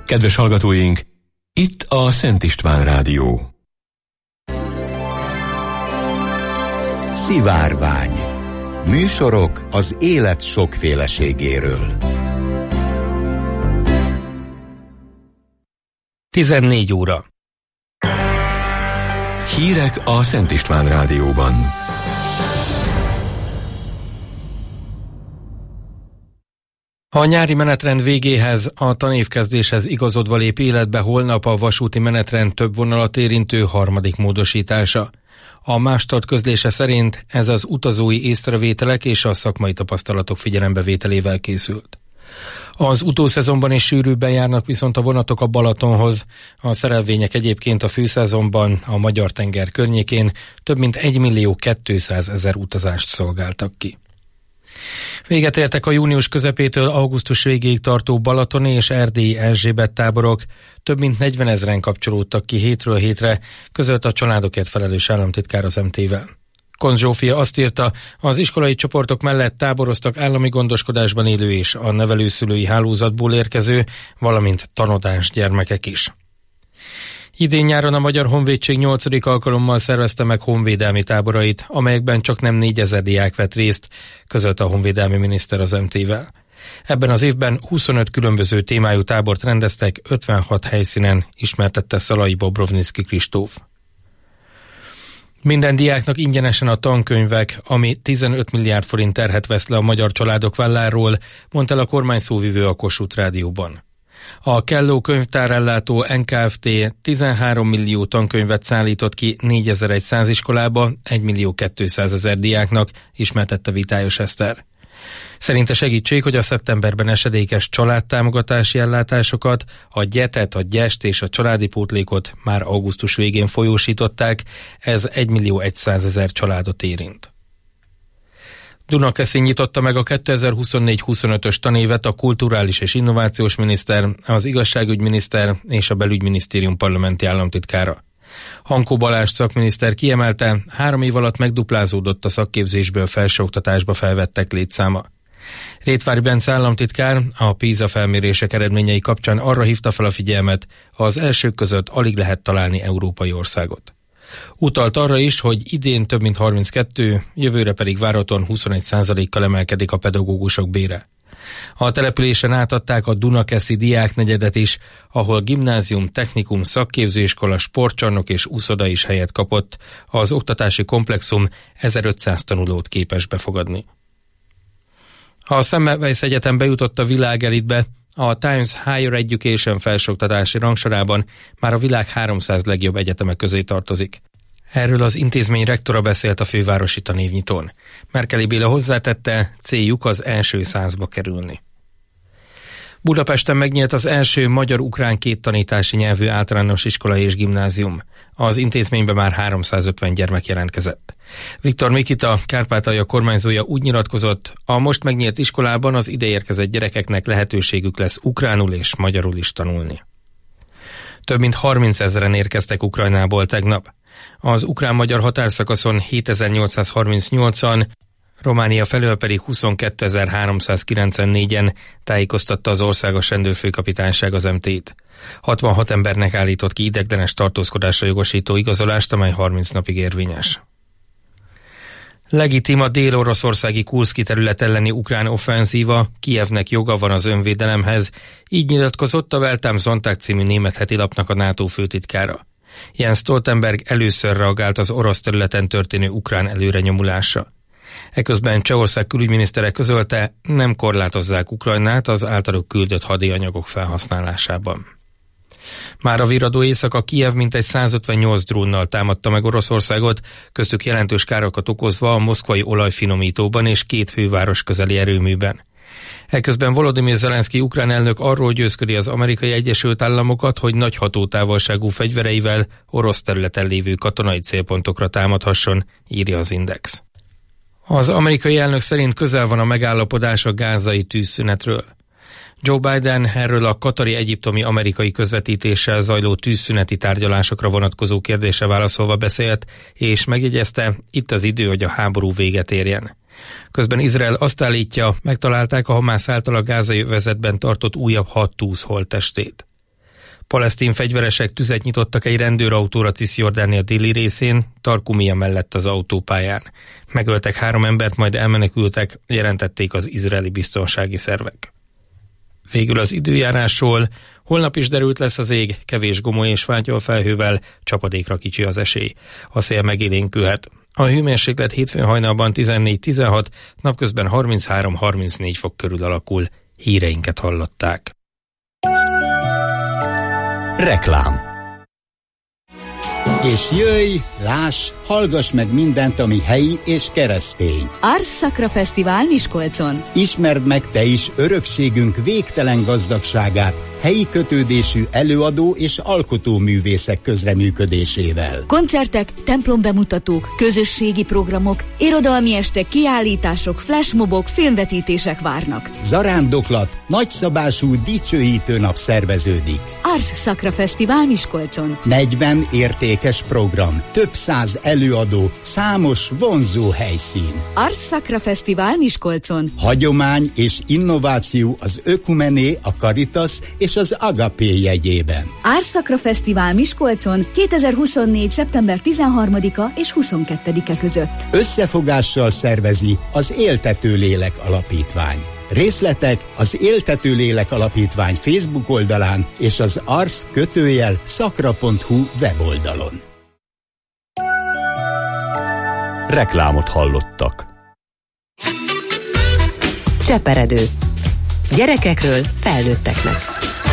Kedves hallgatóink, itt a Szent István Rádió. Szivárvány. Műsorok az élet sokféleségéről. 14 óra. Hírek a Szent István Rádióban. A nyári menetrend végéhez, a tanévkezdéshez igazodva lép életbe holnap a vasúti menetrend több vonalat érintő harmadik módosítása. A Mástart közlése szerint ez az utazói észrevételek és a szakmai tapasztalatok figyelembevételével készült. Az utószezonban is sűrűbben járnak viszont a vonatok a Balatonhoz. A szerelvények egyébként a főszezonban a Magyar-tenger környékén több mint 1.200.000 utazást szolgáltak ki. Véget értek a június közepétől augusztus végéig tartó balatoni és erdélyi Erzsébet táborok. Több mint 40 000-en kapcsolódtak ki hétről hétre, közölt a családokért felelős államtitkár az MT-vel. Koncz Zsófia azt írta, az iskolai csoportok mellett táboroztak állami gondoskodásban élő és a nevelőszülői hálózatból érkező, valamint tanodás gyermekek is. Idén nyáron a Magyar Honvédség 8. alkalommal szervezte meg honvédelmi táborait, amelyekben csaknem 4000 diák vett részt, közölte a honvédelmi miniszter az MT-vel. Ebben az évben 25 különböző témájú tábort rendeztek 56 helyszínen, ismertette Szalai Bobrovnicki Kristóf. Minden diáknak ingyenesen a tankönyvek, ami 15 milliárd forint terhet vesz le a magyar családok válláról, mondta el a kormányszóvivő a Kossuth Rádióban. A Kelló könyvtárellátó NKFT 13 millió tankönyvet szállított ki 4100 iskolába 1.200.000 diáknak, ismertette Vitályos Eszter. Szerinte segítség, hogy a szeptemberben esedékes családtámogatási ellátásokat, a gyetet, a gyest és a családi pótlékot már augusztus végén folyósították, ez 1.100.000 családot érint. Dunakeszin nyitotta meg a 2024-25-ös tanévet a kulturális és innovációs miniszter, az igazságügyminiszter és a belügyminisztérium parlamenti államtitkára. Hankó Balázs szakminiszter kiemelte, 3 év alatt megduplázódott a szakképzésből felsőoktatásba felvettek létszáma. Rétvári Bence államtitkár a PISA felmérések eredményei kapcsán arra hívta fel a figyelmet, az elsők között alig lehet találni európai országot. Utalt arra is, hogy idén több mint 32, jövőre pedig várhatóan 21%-kal emelkedik a pedagógusok bére. A településen átadták a Dunakeszi diáknegyedet is, ahol gimnázium, technikum, szakképzőiskola, sportcsarnok és uszoda is helyet kapott. Az oktatási komplexum 1500 tanulót képes befogadni. A Semmelweis Egyetem bejutott a világelitbe, a Times Higher Education felsőoktatási rangsorában már a világ 300 legjobb egyetemek közé tartozik. Erről az intézmény rektora beszélt a fővárosi tanévnyitón. Merkeli Béla hozzátette, céljuk az első 100-ba kerülni. Budapesten megnyílt az első magyar-ukrán kéttanítási nyelvű általános iskola és gimnázium. Az intézményben már 350 gyermek jelentkezett. Viktor Mikita, Kárpátalja kormányzója úgy nyilatkozott, a most megnyílt iskolában az ideérkezett gyerekeknek lehetőségük lesz ukránul és magyarul is tanulni. Több mint 30 000-en érkeztek Ukrajnából tegnap. Az ukrán-magyar határszakaszon 7838-an, Románia felől pedig 22.394-en, tájékoztatta az országos rendőrfőkapitányság az MT-t. 66 embernek állított ki ideiglenes tartózkodásra jogosító igazolást, amely 30 napig érvényes. Legitim a dél-oroszországi Kurszki terület elleni ukrán offenzíva, Kijevnek joga van az önvédelemhez, így nyilatkozott a Welt am Sonntag című német hetilapnak a NATO főtitkára. Jens Stoltenberg először reagált az orosz területen történő ukrán előrenyomulásra. Eközben Csehország külügyminisztere közölte, nem korlátozzák Ukrajnát az általuk küldött hadianyagok felhasználásában. Már a virradó éjszaka Kijev mintegy 158 drónnal támadta meg Oroszországot, köztük jelentős károkat okozva a moszkvai olajfinomítóban és 2 főváros közeli erőműben. Eközben Volodymyr Zelenszky ukrán elnök arról győzködi az Amerikai Egyesült Államokat, hogy nagy hatótávolságú fegyvereivel orosz területen lévő katonai célpontokra támadhasson, írja az Index. Az amerikai elnök szerint közel van a megállapodás a gázai tűzszünetről. Joe Biden erről a katari-egyiptomi amerikai közvetítéssel zajló tűzszüneti tárgyalásokra vonatkozó kérdésre válaszolva beszélt, és megjegyezte, itt az idő, hogy a háború véget érjen. Közben Izrael azt állítja, megtalálták a Hamász által a gázai övezetben tartott újabb 6 túsz holttestét. Palesztin fegyveresek tüzet nyitottak egy rendőrautóra Cisjordánia déli részén, Tarkumia mellett az autópályán. Megöltek 3 embert, majd elmenekültek, jelentették az izraeli biztonsági szervek. Végül az időjárásról. Holnap is derült lesz az ég, kevés gomoly és fátyol felhővel, csapadékra kicsi az esély. A szél megélénkülhet. A hőmérséklet hétfőn hajnalban 14-16, napközben 33-34 fok körül alakul. Híreinket hallották. Reklám. És jöjj, láss, hallgass meg mindent, ami helyi és keresztény. Ars Sacra Fesztivál Miskolcon. Ismerd meg te is örökségünk végtelen gazdagságát, helyi kötődésű előadó és alkotóművészek közreműködésével. Koncertek, templombemutatók, közösségi programok, irodalmi estek, kiállítások, flashmobok, filmvetítések várnak. Zarándoklat, nagyszabású dicsőítő nap szerveződik. Ars Sacra Fesztivál Miskolcon. 40 értékes program, több 100 előadó, számos vonzó helyszín. Ars Sacra Fesztivál Miskolcon. Hagyomány és innováció az Ökumené, a Caritas és az Agapé jegyében. Ars Sacra Fesztivál Miskolcon 2024. szeptember 13-a és 22-e között. Összefogással szervezi az Éltető Lélek Alapítvány. Részletek az Éltető Lélek Alapítvány Facebook oldalán és az ars-sacra.hu weboldalon. Reklámot hallottak. Cseperedő. Gyerekekről felnőtteknek.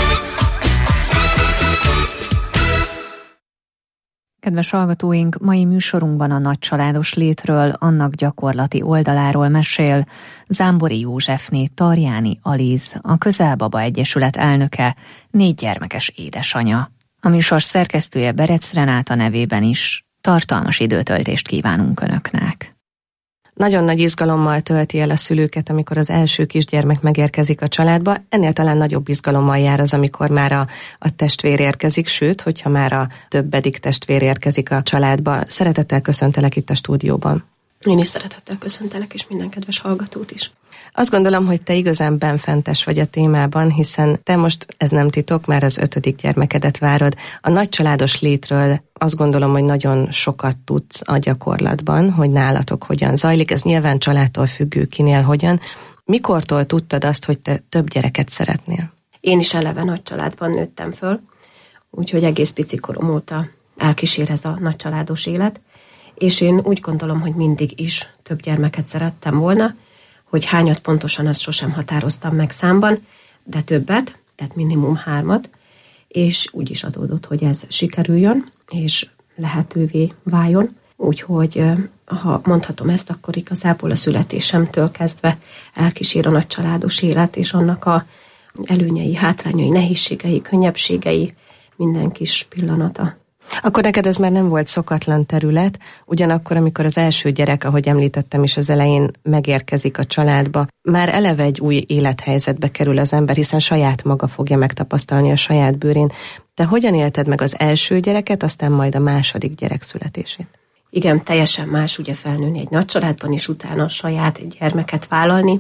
Kedves hallgatóink, mai műsorunkban a nagycsaládos létről, annak gyakorlati oldaláról mesél Zámbori Józsefné Tarjáni Aliz, a Közelbaba Egyesület elnöke, 4 gyermekes édesanya. A műsor szerkesztője Berec Renáta nevében is tartalmas időtöltést kívánunk Önöknek. Nagyon nagy izgalommal tölti el a szülőket, amikor az első kisgyermek megérkezik a családba. Ennél talán nagyobb izgalommal jár az, amikor már a testvér érkezik, sőt, hogyha már a többedik testvér érkezik a családba. Szeretettel köszöntelek itt a stúdióban. Én is szeretettel köszöntelek, és minden kedves hallgatót is. Azt gondolom, hogy te igazán benfentes vagy a témában, hiszen te most, ez nem titok, már az 5. gyermekedet várod. A nagycsaládos létről azt gondolom, hogy nagyon sokat tudsz a gyakorlatban, hogy nálatok hogyan zajlik. Ez nyilván családtól függő, kinél hogyan. Mikortól tudtad azt, hogy te több gyereket szeretnél? Én is eleve nagy családban nőttem föl, úgyhogy egész pici korom óta elkísér ez a nagycsaládos élet, és én úgy gondolom, hogy mindig is több gyermeket szerettem volna, hogy hányat pontosan, azt sosem határoztam meg számban, de többet, tehát minimum 3, és úgy is adódott, hogy ez sikerüljön, és lehetővé váljon. Úgyhogy, ha mondhatom ezt, akkor igazából a születésemtől kezdve elkísér a nagycsaládos élet, és annak a előnyei, hátrányai, nehézségei, könnyebbségei, minden kis pillanata. Akkor neked ez már nem volt szokatlan terület, ugyanakkor, amikor az első gyerek, ahogy említettem is az elején, megérkezik a családba, már eleve egy új élethelyzetbe kerül az ember, hiszen saját maga fogja megtapasztalni a saját bőrén. Te hogyan élted meg az első gyereket, aztán majd a második gyerek születését? Igen, teljesen más ugye felnőni egy nagy családban, és utána a saját gyermeket vállalni,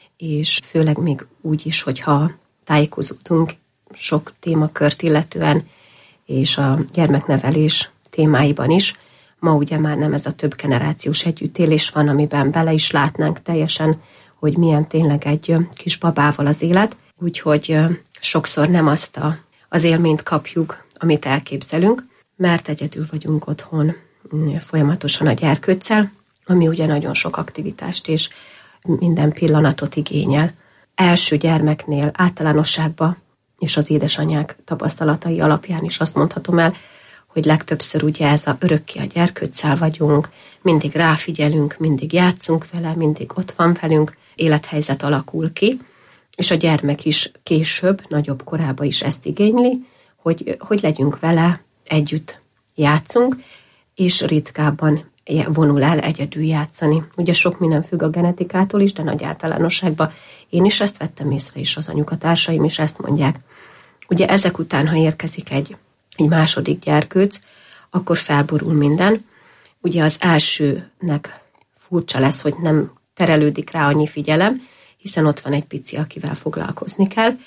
és főleg még úgy is, hogyha tájékozódunk sok témakört illetően, és a gyermeknevelés témáiban is. Ma ugye már nem ez a több generációs együttélés van, amiben bele is látnánk teljesen, hogy milyen tényleg egy kis babával az élet, úgyhogy sokszor nem azt az élményt kapjuk, amit elképzelünk, mert egyedül vagyunk otthon folyamatosan a gyerkőccel, ami ugye nagyon sok aktivitást és minden pillanatot igényel. Első gyermeknél általánosságban és az édesanyák tapasztalatai alapján is azt mondhatom el, hogy legtöbbször ugye ez a örökké a gyerkőccel vagyunk, mindig ráfigyelünk, mindig játszunk vele, mindig ott van velünk, élethelyzet alakul ki, és a gyermek is később, nagyobb korában is ezt igényli, hogy legyünk vele, együtt játszunk, és ritkábban vonul el egyedül játszani. Ugye sok minden függ a genetikától is, de nagy általánosságban én is ezt vettem észre, és az anyukatársaim is ezt mondják. Ugye ezek után, ha érkezik egy második gyerkőc, akkor felborul minden. Ugye az elsőnek furcsa lesz, hogy nem terelődik rá annyi figyelem, hiszen ott van egy pici, akivel foglalkozni kell,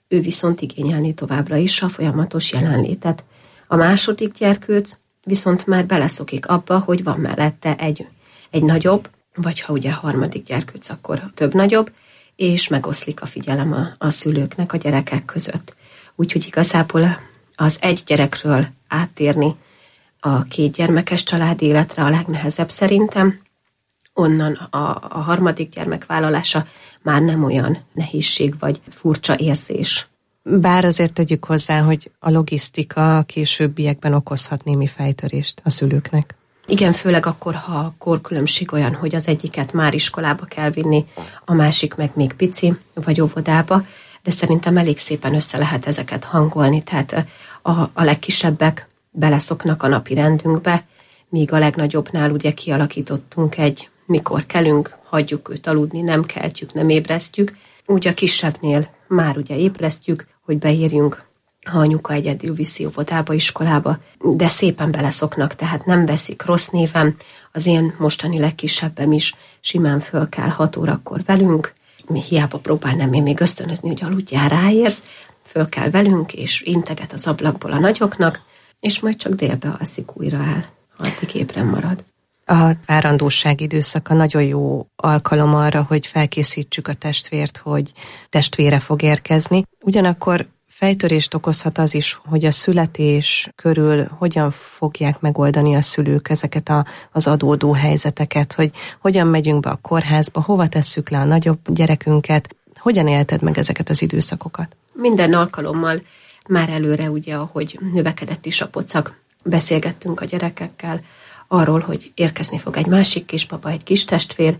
ő viszont igényelni továbbra is a folyamatos jelenlétet. A második gyerkőc viszont már beleszokik abba, hogy van mellette egy nagyobb, vagy ha ugye harmadik gyerkőc, akkor több nagyobb, és megoszlik a figyelem a szülőknek a gyerekek között. Úgyhogy igazából az egy gyerekről áttérni a 2 gyermekes családi életre a legnehezebb szerintem. Onnan a harmadik gyermek vállalása már nem olyan nehézség vagy furcsa érzés. Bár azért tegyük hozzá, hogy a logisztika a későbbiekben okozhat némi fejtörést a szülőknek. Igen, főleg akkor, ha a korkülönbség olyan, hogy az egyiket már iskolába kell vinni, a másik meg még pici, vagy óvodába, de szerintem elég szépen össze lehet ezeket hangolni, tehát a legkisebbek beleszoknak a napi rendünkbe, míg a legnagyobbnál ugye kialakítottunk mikor kelünk, hagyjuk őt aludni, nem keltjük, nem ébresztjük. Úgy a kisebbnél már ugye ébresztjük, hogy beérjünk, ha anyuka egyedül viszi óvodába, iskolába, de szépen beleszoknak, tehát nem veszik rossz néven. Az én mostani legkisebbem is simán föl kell 6 órakor velünk, mi hiába próbálnám én még ösztönözni, hogy aludjál, ráérsz, föl kell velünk, és integet az ablakból a nagyoknak, és majd csak délbe alszik újra el, addig ébren marad. A várandóság időszaka nagyon jó alkalom arra, hogy felkészítsük a testvért, hogy testvére fog érkezni. Ugyanakkor fejtörést okozhat az is, hogy a születés körül hogyan fogják megoldani a szülők ezeket az adódó helyzeteket, hogy hogyan megyünk be a kórházba, hova tesszük le a nagyobb gyerekünket, hogyan élted meg ezeket az időszakokat? Minden alkalommal már előre, ugye, ahogy növekedett is a pocak, beszélgettünk a gyerekekkel arról, hogy érkezni fog egy másik kisbaba, egy kis testvér,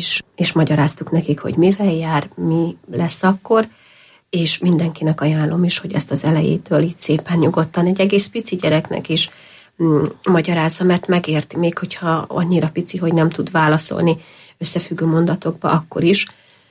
és magyaráztuk nekik, hogy mivel jár, mi lesz akkor, és mindenkinek ajánlom is, hogy ezt az elejétől így szépen nyugodtan egy egész pici gyereknek is magyarázza, mert megérti, még hogyha annyira pici, hogy nem tud válaszolni összefüggő mondatokba, akkor is,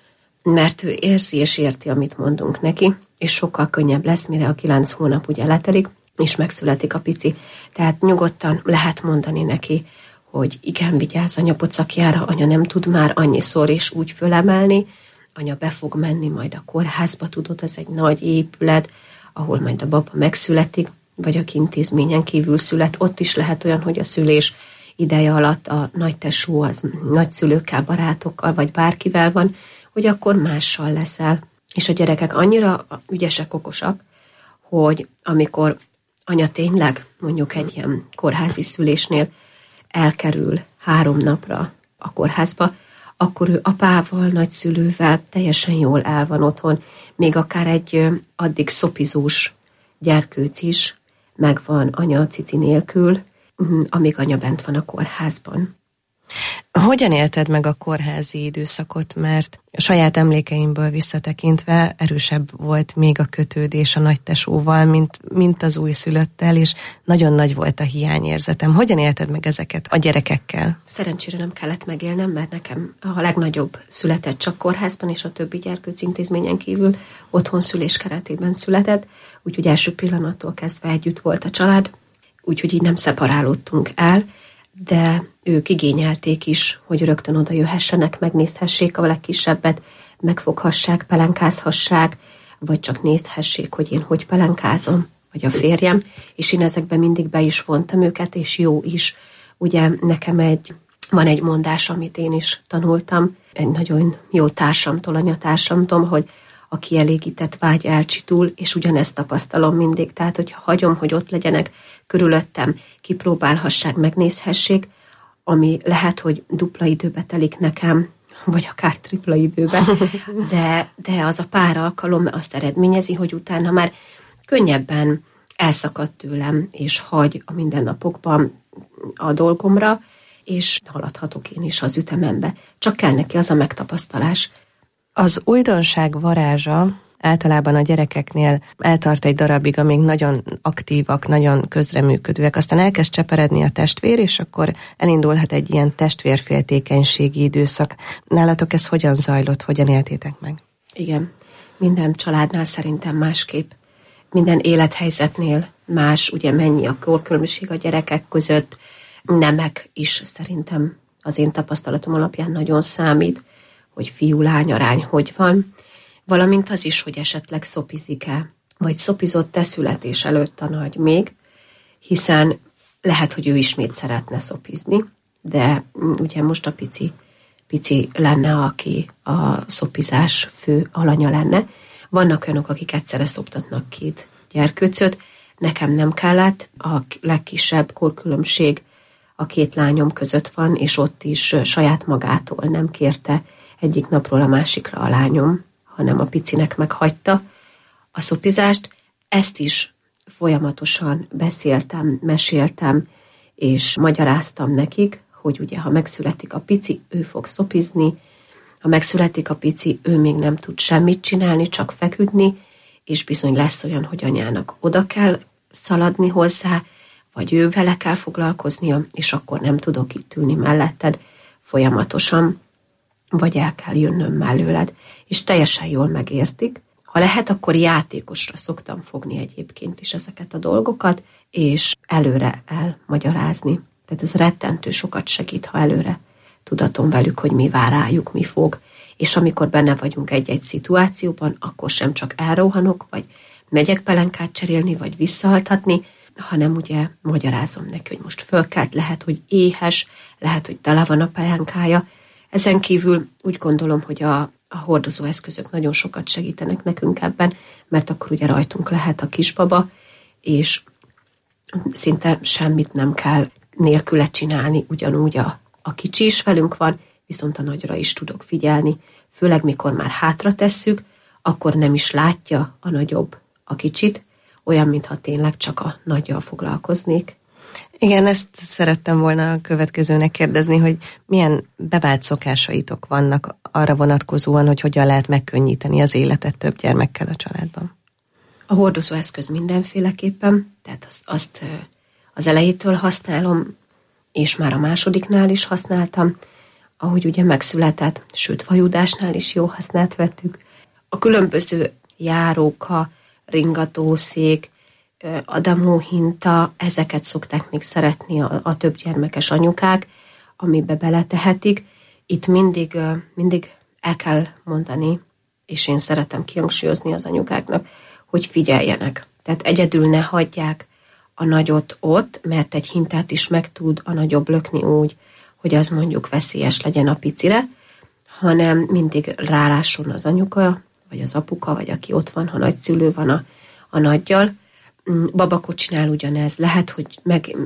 mert ő érzi és érti, amit mondunk neki, és sokkal könnyebb lesz, mire a 9 hónap ugye letelik, és megszületik a pici. Tehát nyugodtan lehet mondani neki, hogy igen, vigyázz anya pocakjára, anya nem tud már annyiszor és úgy fölemelni, anya be fog menni majd a kórházba, tudod, ez egy nagy épület, ahol majd a baba megszületik, vagy aki intézményen kívül szület, ott is lehet olyan, hogy a szülés ideje alatt a nagytesó az nagyszülőkkel, barátokkal, vagy bárkivel van, hogy akkor mással leszel. És a gyerekek annyira ügyesek, okosak, hogy amikor anya tényleg mondjuk egy ilyen kórházi szülésnél elkerül 3 napra a kórházba, akkor ő apával, nagyszülővel teljesen jól el van otthon. Még akár egy addig szopizós gyerkőc is megvan anya cici nélkül, amíg anya bent van a kórházban. Hogyan élted meg a kórházi időszakot, mert a saját emlékeimből visszatekintve erősebb volt még a kötődés a nagytesóval, mint az újszülöttel, és nagyon nagy volt a hiányérzetem. Hogyan élted meg ezeket a gyerekekkel? Szerencsére nem kellett megélnem, mert nekem a legnagyobb született csak kórházban, és a többi gyerkőc intézményen kívül otthon szülés keretében született, úgyhogy első pillanattól kezdve együtt volt a család, úgyhogy így nem szeparálódtunk el, de ők igényelték is, hogy rögtön oda jöhessenek, megnézhessék a legkisebbet, megfoghassák, pelenkázhassák, vagy csak nézhessék, hogy én hogy pelenkázom, vagy a férjem, és én ezekben mindig be is vontam őket, és jó is. Ugye nekem van egy mondás, amit én is tanultam, egy nagyon jó társamtól, anyatársamtól, hogy a kielégített vágy elcsitul, és ugyanezt tapasztalom mindig. Tehát, hogyha hagyom, hogy ott legyenek körülöttem, kipróbálhassák, megnézhessék, ami lehet, hogy dupla időbe telik nekem, vagy akár tripla időbe, de az a pár alkalom azt eredményezi, hogy utána már könnyebben elszakad tőlem, és hagy a mindennapokban a dolgomra, és haladhatok én is az ütemembe. Csak kell neki az a megtapasztalás. Az újdonság varázsa általában a gyerekeknél eltart egy darabig, amíg nagyon aktívak, nagyon közreműködőek. Aztán elkezd cseperedni a testvér, és akkor elindulhat egy ilyen testvérféltékenységi időszak. Nálatok ez hogyan zajlott, hogyan éltétek meg? Igen, minden családnál szerintem másképp. Minden élethelyzetnél más, ugye mennyi a korkülönbség a gyerekek között, nemek is szerintem az én tapasztalatom alapján nagyon számít, hogy fiú-lány arány hogy van. valamint az is, hogy esetleg szopizik-e, vagy szopizott-e születés előtt a nagy még, hiszen lehet, hogy ő ismét szeretne szopizni, de ugye most a pici lenne, aki a szopizás fő alanya lenne. Vannak olyanok, akik egyszerre szoptatnak 2 gyerkőcöt, nekem nem kellett, a legkisebb korkülönbség a 2 lányom között van, és ott is saját magától nem kérte egyik napról a másikra a lányom, hanem a picinek meghagyta a szopizást. Ezt is folyamatosan beszéltem, meséltem, és magyaráztam nekik, hogy ugye, ha megszületik a pici, ő fog szopizni, ha megszületik a pici, ő még nem tud semmit csinálni, csak feküdni, és bizony lesz olyan, hogy anyának oda kell szaladni hozzá, vagy ő vele kell foglalkoznia, és akkor nem tudok itt ülni melletted folyamatosan, vagy el kell jönnöm mellőled. És teljesen jól megértik. Ha lehet, akkor játékosra szoktam fogni egyébként is ezeket a dolgokat, és előre elmagyarázni. Tehát ez rettentő sokat segít, ha előre tudatom velük, hogy mi vár rájuk, mi fog. És amikor benne vagyunk egy-egy szituációban, akkor sem csak elrohanok, vagy megyek pelenkát cserélni, vagy visszaaltatni, hanem ugye magyarázom neki, hogy most fölkelt, lehet, hogy éhes, lehet, hogy tele van a pelenkája. Ezen kívül úgy gondolom, hogy a hordozóeszközök nagyon sokat segítenek nekünk ebben, mert akkor ugye rajtunk lehet a kisbaba, és szinte semmit nem kell nélküle csinálni, ugyanúgy a kicsi is velünk van, viszont a nagyra is tudok figyelni. Főleg mikor már hátra tesszük, akkor nem is látja a nagyobb a kicsit, olyan, mintha tényleg csak a nagyjal foglalkoznék. Igen, ezt szerettem volna a következőnek kérdezni, hogy milyen bevált szokásaitok vannak arra vonatkozóan, hogy hogyan lehet megkönnyíteni az életet több gyermekkel a családban. A hordozóeszköz mindenféleképpen, tehát azt az elejétől használom, és már a másodiknál is használtam, ahogy ugye megszületett, sőt vajudásnál is jó hasznát vettük. A különböző járóka, ringatószék, adamóhinta, ezeket szokták még szeretni a több gyermekes anyukák, amibe beletehetik. Itt mindig el kell mondani, és én szeretem kihangsúlyozni az anyukáknak, hogy figyeljenek. Tehát egyedül ne hagyják a nagyot ott, mert egy hintát is meg tud a nagyobb lökni úgy, hogy az mondjuk veszélyes legyen a picire, hanem mindig rálásson az anyuka, vagy az apuka, vagy aki ott van, ha nagyszülő van a nagyjal. Babakocsinál ugyanez. Lehet, hogy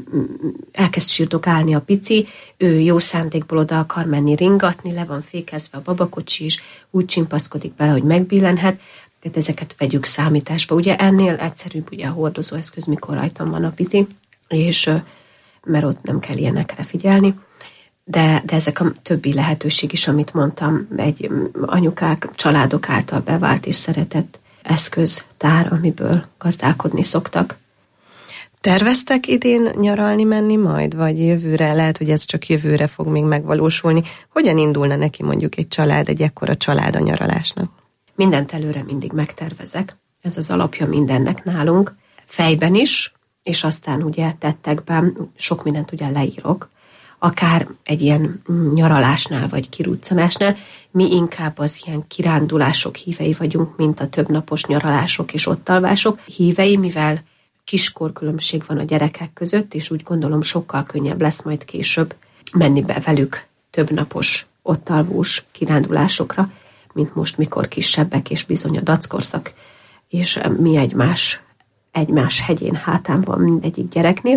elkezd sírdogálni a pici, ő jó szándékból oda akar menni ringatni, le van fékezve a babakocsi is, úgy csimpaszkodik bele, hogy megbillenhet, tehát ezeket vegyük számításba. Ugye ennél egyszerűbb ugye a hordozóeszköz, mikor rajtam van a pici, és mert ott nem kell ilyenekre figyelni. De ezek a többi lehetőség is, amit mondtam, egy anyukák, családok által bevált és szeretett eszköztár, amiből gazdálkodni szoktak. Terveztek idén nyaralni menni majd, vagy jövőre? Lehet, hogy ez csak jövőre fog még megvalósulni. Hogyan indulna neki mondjuk egy ekkora család a nyaralásnak? Mindent előre mindig megtervezek. Ez az alapja mindennek nálunk. Fejben is, és aztán ugye tettekben sok mindent ugye leírok. Akár egy ilyen nyaralásnál, vagy kiruccanásnál, mi inkább az ilyen kirándulások hívei vagyunk, mint a többnapos nyaralások és ottalvások hívei, mivel kiskorkülönbség van a gyerekek között, és úgy gondolom sokkal könnyebb lesz majd később menni be velük többnapos ottalvós kirándulásokra, mint most, mikor kisebbek, és bizony a dackorszak, és mi egymás hegyén hátán van mindegyik gyereknél,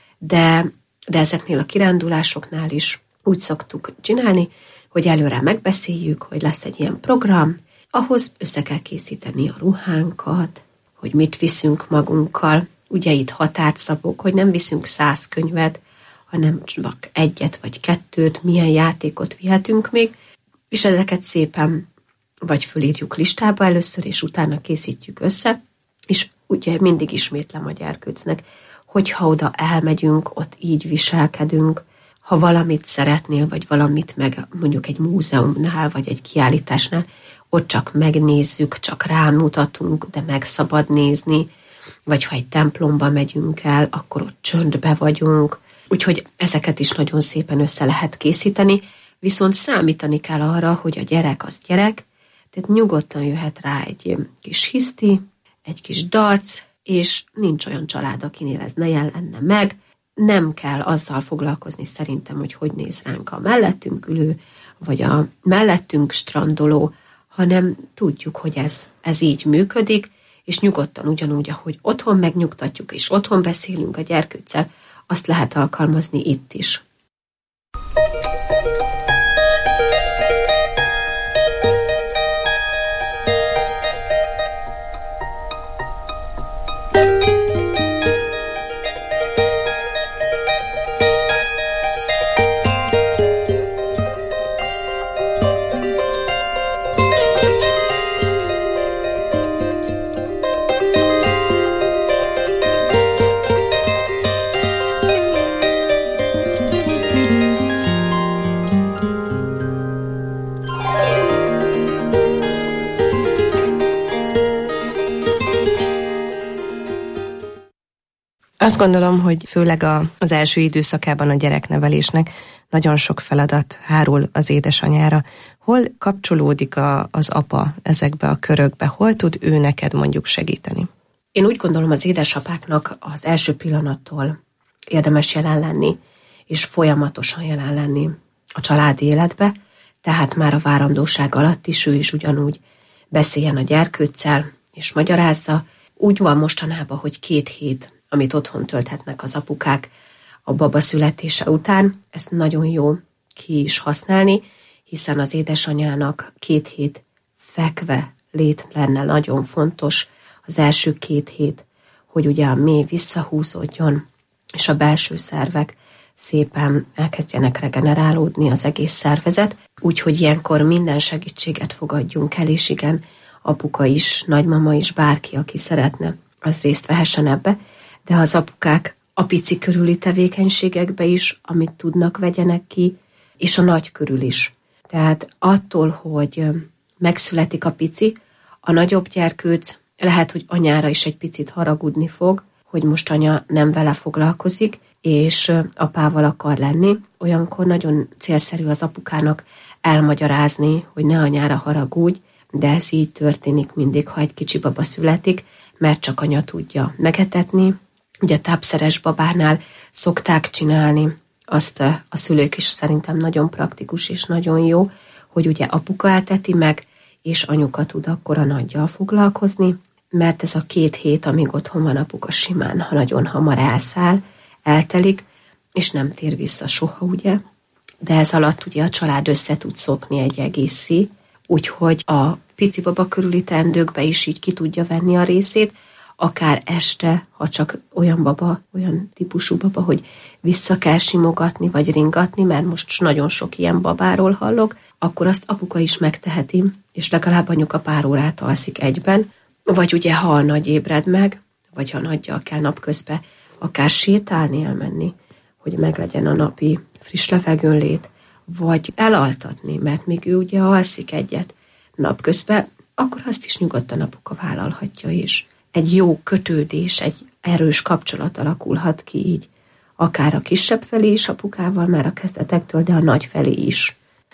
de ezeknél a kirándulásoknál is úgy szoktuk csinálni, hogy előre megbeszéljük, hogy lesz egy ilyen program, ahhoz össze kell készíteni a ruhánkat, hogy mit viszünk magunkkal. Ugye itt határt szabok, hogy nem viszünk 100 könyvet, hanem csak 1 vagy 2, milyen játékot vihetünk még, és ezeket szépen vagy fölírjuk listába először, és utána készítjük össze, és ugye mindig ismétlem a gyerkőcnek, hogyha oda elmegyünk, ott így viselkedünk, ha valamit szeretnél, vagy valamit meg mondjuk egy múzeumnál, vagy egy kiállításnál, ott csak megnézzük, csak rámutatunk, de meg szabad nézni, vagy ha egy templomba megyünk el, akkor ott csöndbe vagyunk. Úgyhogy ezeket is nagyon szépen össze lehet készíteni, viszont számítani kell arra, hogy a gyerek az gyerek, Tehát nyugodtan jöhet rá egy kis hiszti, egy kis dac, és nincs olyan család, akinél ez ne jelenne meg. Nem kell azzal foglalkozni szerintem, hogy néz ránk a mellettünk ülő, vagy a mellettünk strandoló, hanem tudjuk, hogy ez így működik, és nyugodtan ugyanúgy, ahogy otthon megnyugtatjuk, és otthon beszélünk a gyerkőccel, azt lehet alkalmazni itt is. Azt gondolom, hogy főleg az első időszakában a gyereknevelésnek nagyon sok feladat hárul az édesanyára. Hol kapcsolódik az apa ezekbe a körökbe? Hol tud ő neked mondjuk segíteni? Én úgy gondolom, az édesapáknak az első pillanattól érdemes jelen lenni, és folyamatosan jelen lenni a családi életbe, tehát már a várandóság alatt is ő is ugyanúgy beszéljen a gyerkőccel, és magyarázza. Úgy van mostanában, hogy 2 hét, amit otthon tölthetnek az apukák a baba születése után, ezt nagyon jó ki is használni, hiszen az édesanyának 2 hét fekve lét lenne nagyon fontos, az első 2 hét, hogy ugye a mély visszahúzódjon, és a belső szervek szépen elkezdjenek regenerálódni, az egész szervezet, úgyhogy ilyenkor minden segítséget fogadjunk el, és igen, apuka is, nagymama is, bárki, aki szeretne, az részt vehessen ebbe, de az apukák a pici körüli tevékenységekbe is, amit tudnak, vegyenek ki, és a nagy körül is. Tehát attól, hogy megszületik a pici, a nagyobb gyerkőc lehet, hogy anyára is egy picit haragudni fog, hogy most anya nem vele foglalkozik, és apával akar lenni. Olyankor nagyon célszerű az apukának elmagyarázni, hogy ne anyára haragudj, de ez így történik mindig, ha egy kicsi baba születik, mert csak anya tudja megetetni. Ugye tápszeres babánál szokták csinálni, azt a szülők is szerintem nagyon praktikus és nagyon jó, hogy ugye apuka eteti meg, és anyuka tud akkor a nagyjal foglalkozni, mert ez a 2 hét, amíg otthon van apuka, simán, ha nagyon hamar elszáll, eltelik, és nem tér vissza soha, ugye? De ez alatt ugye a család össze tud szokni egy egészé, úgyhogy a pici baba körüli teendőkbe is így ki tudja venni a részét, akár este, ha csak olyan típusú baba, hogy vissza kell simogatni, vagy ringatni, mert most nagyon sok ilyen babáról hallok, akkor azt apuka is megteheti, és legalább anyuka pár órát alszik egyben, vagy ugye, ha a nagy ébred meg, vagy ha a nagyjal kell napközben akár sétálni, elmenni, hogy meglegyen a napi friss levegőnlét, vagy elaltatni, mert még ő ugye alszik egyet napközben, akkor azt is nyugodtan apuka vállalhatja is. Egy jó kötődés, egy erős kapcsolat alakulhat ki így, akár a kisebb felé is apukával, már a kezdetektől, de a nagy felé is.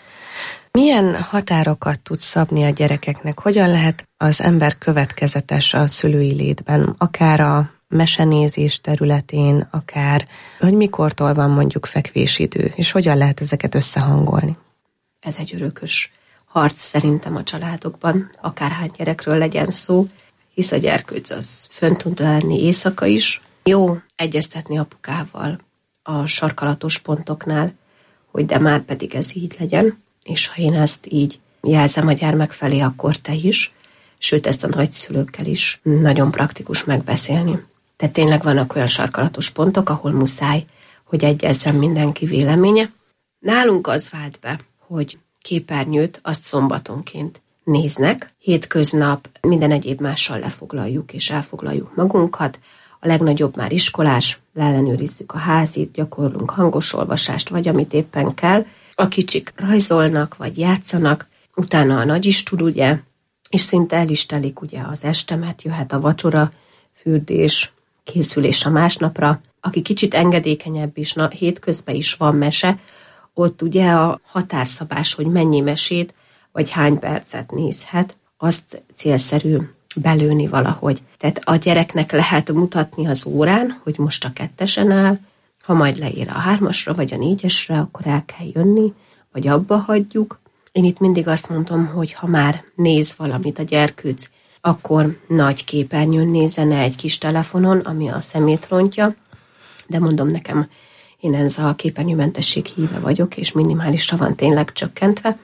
Milyen határokat tudsz szabni a gyerekeknek? Hogyan lehet az ember következetes a szülői létben, akár a mesenézés területén, akár hogy mikortól van mondjuk fekvésidő, és hogyan lehet ezeket összehangolni? Ez egy örökös harc szerintem a családokban, akárhány gyerekről legyen szó, hisz a gyerkőc az fönn tud lenni éjszaka is. Jó egyeztetni apukával a sarkalatos pontoknál, hogy de már pedig ez így legyen, és ha én ezt így jelzem a gyermek felé, akkor te is, sőt ezt a nagyszülőkkel is nagyon praktikus megbeszélni. Tehát tényleg vannak olyan sarkalatos pontok, ahol muszáj, hogy egyezzen mindenki véleménye. Nálunk az vált be, hogy képernyőt azt szombatonként néznek, hétköznap minden egyéb mással lefoglaljuk és elfoglaljuk magunkat, a legnagyobb már iskolás, leellenőrizzük a házit, gyakorlunk hangos olvasást, vagy amit éppen kell, a kicsik rajzolnak, vagy játszanak, utána a nagy is tud, ugye, és szinte el is telik ugye az estemet, jöhet a vacsora, fürdés, készülés a másnapra. Aki kicsit engedékenyebb is, hétközben is van mese, ott ugye a határszabás, hogy mennyi mesét, vagy hány percet nézhet, azt célszerű belőni valahogy. Tehát a gyereknek lehet mutatni az órán, hogy most a 2-esen áll, ha majd leér a 3-asra vagy a 4-esre, akkor el kell jönni, vagy abba hagyjuk. Én itt mindig azt mondom, hogy ha már néz valamit a gyerkőc, akkor nagy képernyőn nézzen, egy kis telefonon, ami a szemét rontja, de mondom nekem, én ez a képernyőmentesség híve vagyok, és minimálisra van tényleg csökkentve,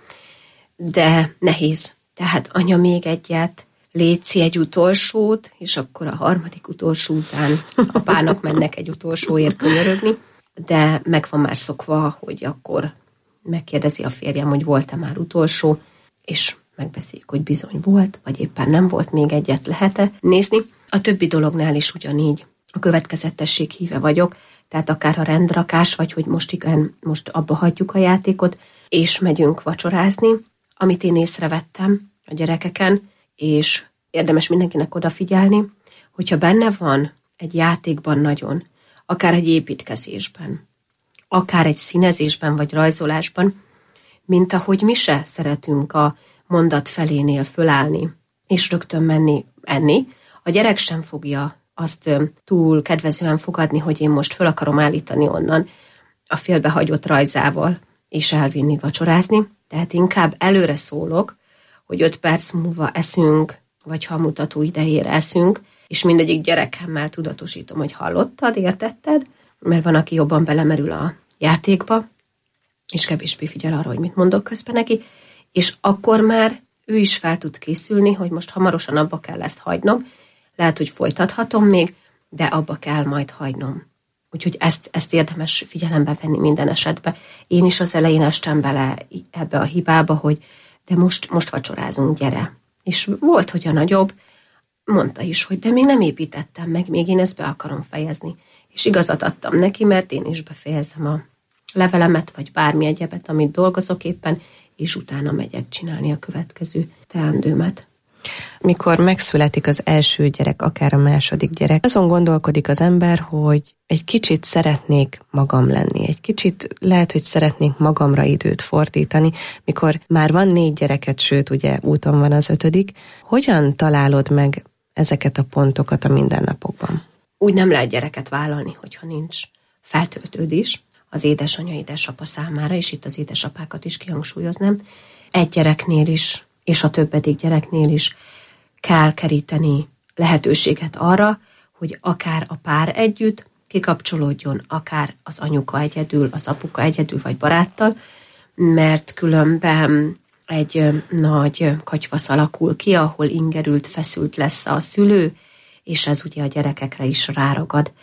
de nehéz. Tehát anya még egyet, létszi egy utolsót, és akkor a 3. utolsó után apának mennek egy utolsóért könyörögni, de meg van már szokva, hogy akkor megkérdezi a férjem, hogy volt-e már utolsó, és megbeszéljük, hogy bizony volt, vagy éppen nem volt, még egyet lehet-e nézni. A többi dolognál is ugyanígy. A következetesség híve vagyok, tehát akár a rendrakás, vagy hogy most abba hagyjuk a játékot, és megyünk vacsorázni, amit én észrevettem a gyerekeken, és érdemes mindenkinek odafigyelni, hogyha benne van egy játékban nagyon, akár egy építkezésben, akár egy színezésben vagy rajzolásban, mint ahogy mi se szeretünk a mondat felénél fölállni, és rögtön menni enni, a gyerek sem fogja azt túl kedvezően fogadni, hogy én most föl akarom állítani onnan a félbehagyott rajzával, és elvinni vacsorázni. Tehát inkább előre szólok, hogy 5 perc múlva eszünk, vagy ha mutató idejére eszünk, és mindegyik gyerekemmel tudatosítom, hogy hallottad, értetted, mert van, aki jobban belemerül a játékba, és kevésbé figyel arra, hogy mit mondok közben neki, és akkor már ő is fel tud készülni, hogy most hamarosan abba kell ezt hagynom, lehet, hogy folytathatom még, de abba kell majd hagynom. Úgyhogy ezt érdemes figyelembe venni minden esetben. Én is az elején estem bele ebbe a hibába, hogy de most vacsorázunk, gyere. És volt, hogy a nagyobb mondta is, hogy de még nem építettem meg, még én ezt be akarom fejezni. És igazat adtam neki, mert én is befejezem a levelemet, vagy bármi egyebet, amit dolgozok éppen, és utána megyek csinálni a következő teendőmet. Mikor megszületik az első gyerek, akár a második gyerek, azon gondolkodik az ember, hogy egy kicsit szeretnék magam lenni, egy kicsit lehet, hogy szeretnék magamra időt fordítani, mikor már van 4 gyereket, sőt, ugye úton van az 5. Hogyan találod meg ezeket a pontokat a mindennapokban? Úgy nem lehet gyereket vállalni, hogyha nincs feltöltődés az édesanyja, édesapa számára, és itt az édesapákat is kihangsúlyoznám. Egy gyereknél is, és a többedik gyereknél is kell keríteni lehetőséget arra, hogy akár a pár együtt kikapcsolódjon, akár az anyuka egyedül, az apuka egyedül, vagy baráttal, mert különben egy nagy katyvasz alakul ki, ahol ingerült, feszült lesz a szülő, és ez ugye a gyerekekre is ráragad.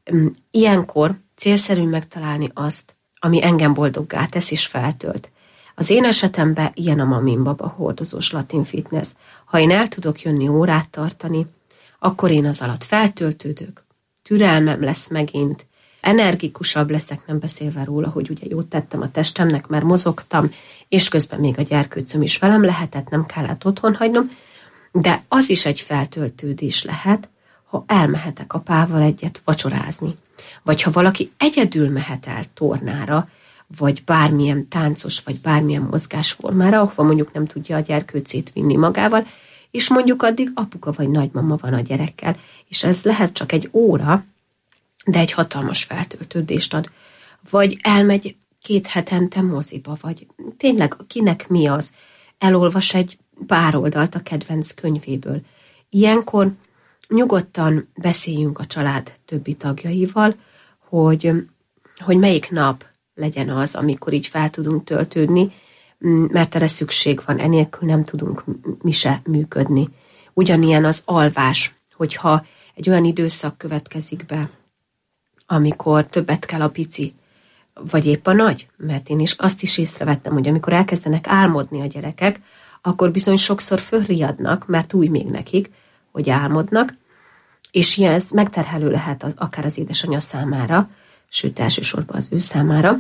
Ilyenkor célszerű megtalálni azt, ami engem boldoggá tesz és feltölt. Az én esetemben ilyen a Mamin Baba hordozós latin fitness. Ha én el tudok jönni órát tartani, akkor én az alatt feltöltődök, türelmem lesz megint, energikusabb leszek, nem beszélve róla, hogy ugye jót tettem a testemnek, mert mozogtam, és közben még a gyerkőcöm is velem lehetett, nem kellett otthon hagynom, de az is egy feltöltődés lehet, ha elmehetek apával egyet vacsorázni, vagy ha valaki egyedül mehet el tornára, vagy bármilyen táncos, vagy bármilyen mozgásformára, ahova mondjuk nem tudja a gyerkőcét vinni magával, és mondjuk addig apuka vagy nagymama van a gyerekkel, és ez lehet csak egy óra, de egy hatalmas feltöltődést ad. Vagy elmegy 2 hetente moziba, vagy tényleg kinek mi az, elolvas egy pár oldalt a kedvenc könyvéből. Ilyenkor nyugodtan beszéljünk a család többi tagjaival, hogy melyik nap legyen az, amikor így fel tudunk töltődni, mert erre szükség van, enélkül nem tudunk mi se működni. Ugyanilyen az alvás, hogyha egy olyan időszak következik be, amikor többet kell a pici, vagy épp a nagy, mert én is azt is észrevettem, hogy amikor elkezdenek álmodni a gyerekek, akkor bizony sokszor fölriadnak, mert új még nekik, hogy álmodnak, és ilyen ez megterhelő lehet akár az édesanyja számára, sőt elsősorban az ő számára,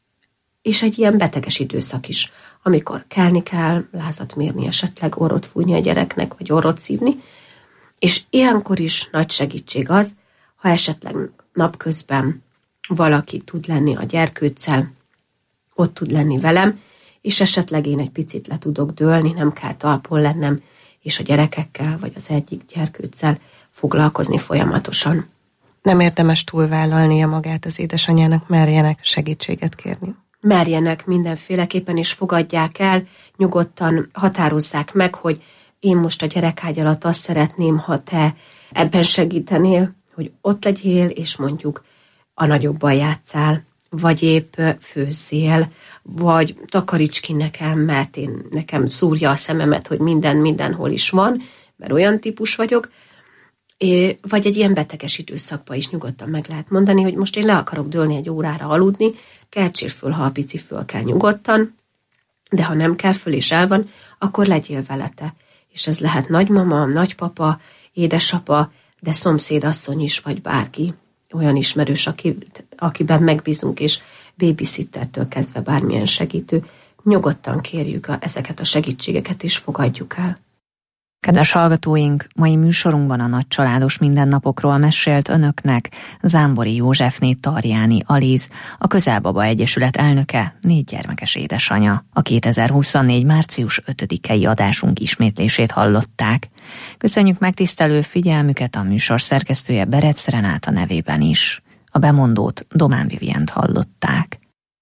és egy ilyen beteges időszak is, amikor kelni kell, lázat mérni esetleg, orrot fújni a gyereknek, vagy orrot szívni, és ilyenkor is nagy segítség az, ha esetleg napközben valaki tud lenni a gyerkőccel, ott tud lenni velem, és esetleg én egy picit le tudok dőlni, nem kell talpon lennem, és a gyerekekkel vagy az egyik gyerkőccel foglalkozni folyamatosan. Nem érdemes túlvállalnia magát az édesanyának, merjenek segítséget kérni. Merjenek mindenféleképpen, és fogadják el, nyugodtan határozzák meg, hogy én most a gyerekágy alatt azt szeretném, ha te ebben segítenél, hogy ott legyél, és mondjuk a nagyobban játsszál, vagy épp főzzél, vagy takaríts ki nekem, mert nekem szúrja a szememet, hogy mindenhol is van, mert olyan típus vagyok, vagy egy ilyen beteges időszakban is nyugodtan meg lehet mondani, hogy most én le akarok dőlni egy órára aludni, keltsél föl, ha a pici föl kell nyugodtan, de ha nem kell föl és el van, akkor legyél vele te. És ez lehet nagymama, nagypapa, édesapa, de szomszédasszony is, vagy bárki, olyan ismerős, akiben megbízunk, és babysittertől kezdve bármilyen segítő, nyugodtan kérjük ezeket a segítségeket, és fogadjuk el. Kedves hallgatóink, mai műsorunkban a nagycsaládos mindennapokról mesélt önöknek Zámbori Józsefné Tarjáni Aliz, a Közelbaba Egyesület elnöke, 4 gyermekes édesanyja. A 2024. március 5-i adásunk ismétlését hallották. Köszönjük megtisztelő figyelmüket, a műsor szerkesztője Berec Renáta nevében is. A bemondót Domán Vivient hallották.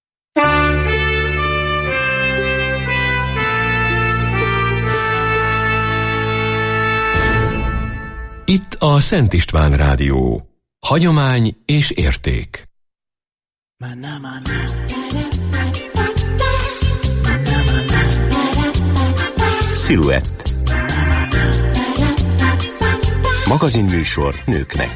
Itt a Szent István Rádió. Hagyomány és érték. Sziluett. Magazinműsor nőknek.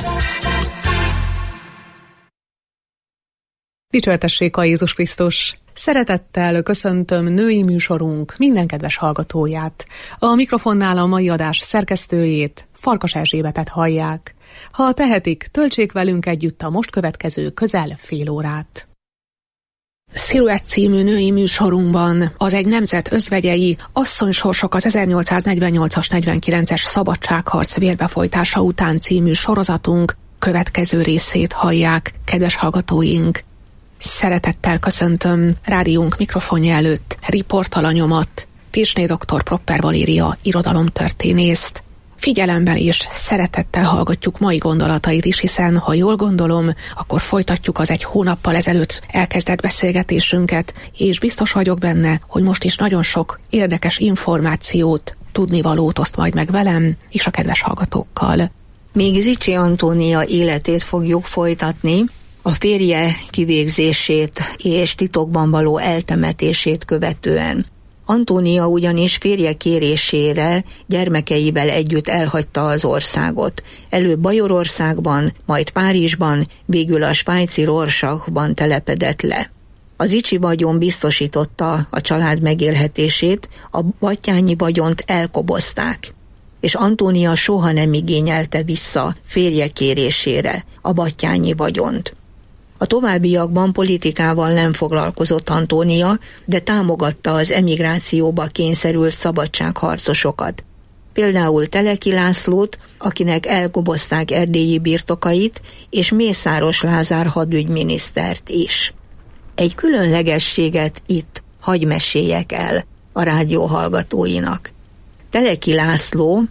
Dicsértessék a Jézus Krisztus! Szeretettel köszöntöm női műsorunk minden kedves hallgatóját. A mikrofonnál a mai adás szerkesztőjét, Farkas Erzsébetet hallják. Ha tehetik, töltsék velünk együtt a most következő közel fél órát. Sziluett című női műsorunkban az Egy nemzet özvegyei asszonysorsok az 1848-as 49-es szabadságharc vérbefolytása után című sorozatunk következő részét hallják, kedves hallgatóink. Szeretettel köszöntöm rádiónk mikrofonja előtt riportalanyomat, Tisné dr. Propper Valéria irodalomtörténészt. Figyelemmel és szeretettel hallgatjuk mai gondolatait is, hiszen ha jól gondolom, akkor folytatjuk az egy hónappal ezelőtt elkezdett beszélgetésünket, és biztos vagyok benne, hogy most is nagyon sok érdekes információt, tudnivalót oszt majd meg velem és a kedves hallgatókkal. Még Zichy Antónia életét fogjuk folytatni, a férje kivégzését és titokban való eltemetését követően. Antónia ugyanis férje kérésére gyermekeivel együtt elhagyta az országot. Előbb Bajorországban, majd Párizsban, végül a svájci Rorschachban telepedett le. A Zichy vagyon biztosította a család megélhetését, a battyányi vagyont elkobozták, és Antónia soha nem igényelte vissza férje kérésére a battyányi vagyont. A továbbiakban politikával nem foglalkozott Antónia, de támogatta az emigrációba kényszerült szabadságharcosokat. Például Teleki Lászlót, akinek elkobozták erdélyi birtokait, és Mészáros Lázár hadügyminisztert is. Egy különlegességet itt hagy meséljek el a rádió hallgatóinak. Teleki László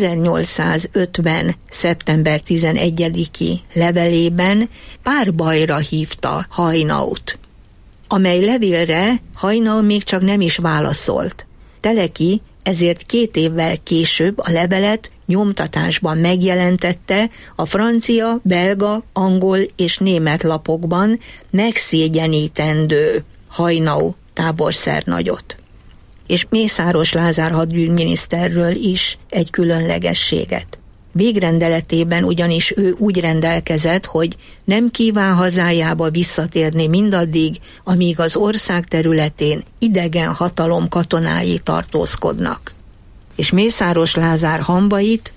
1850. szeptember 11-i levelében párbajra hívta Haynauut, amely levélre Haynau még csak nem is válaszolt. Teleki ezért 2 évvel később a levelet nyomtatásban megjelentette a francia, belga, angol és német lapokban, megszégyenítendő Haynau táborszernagyot. És Mészáros Lázár hadügyminiszterről is egy különlegességet. Végrendeletében ugyanis ő úgy rendelkezett, hogy nem kíván hazájába visszatérni mindaddig, amíg az ország területén idegen hatalom katonái tartózkodnak. És Mészáros Lázár hambait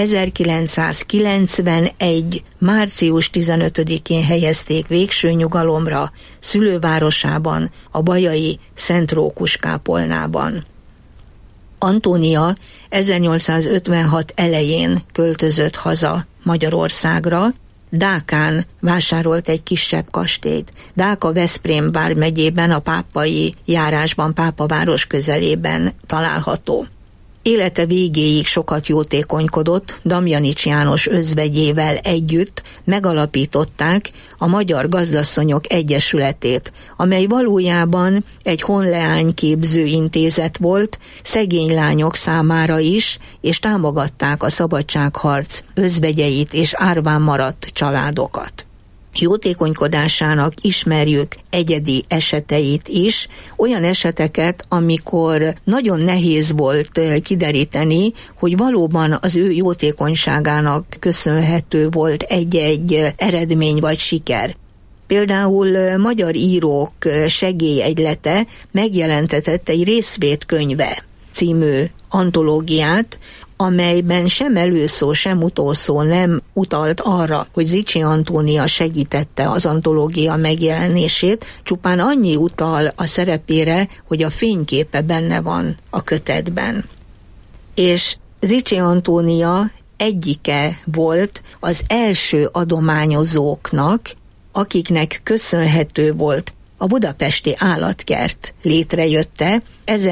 1991. március 15-én helyezték végső nyugalomra szülővárosában, a bajai Szent Rókus kápolnában. Antónia 1856 elején költözött haza Magyarországra, Dákán vásárolt egy kisebb kastélyt. Dáka Veszprém vármegyében, a Pápai járásban, Pápaváros közelében található. Élete végéig sokat jótékonykodott, Damjanics János özvegyével együtt megalapították a Magyar Gazdasszonyok Egyesületét, amely valójában egy honleányképző intézet volt, szegény lányok számára is, és támogatták a szabadságharc özvegyeit és árván maradt családokat. Jótékonykodásának ismerjük egyedi eseteit is, olyan eseteket, amikor nagyon nehéz volt kideríteni, hogy valóban az ő jótékonyságának köszönhető volt egy-egy eredmény vagy siker. Például Magyar Írók Segélyegylete megjelentetett egy részvétkönyve című antológiát, amelyben sem előszó, sem utószó nem utalt arra, hogy Zichy Antónia segítette az antológia megjelenését, csupán annyi utal a szerepére, hogy a fényképe benne van a kötetben. És Zichy Antónia egyike volt az első adományozóknak, akiknek köszönhető volt a budapesti állatkert létrejötte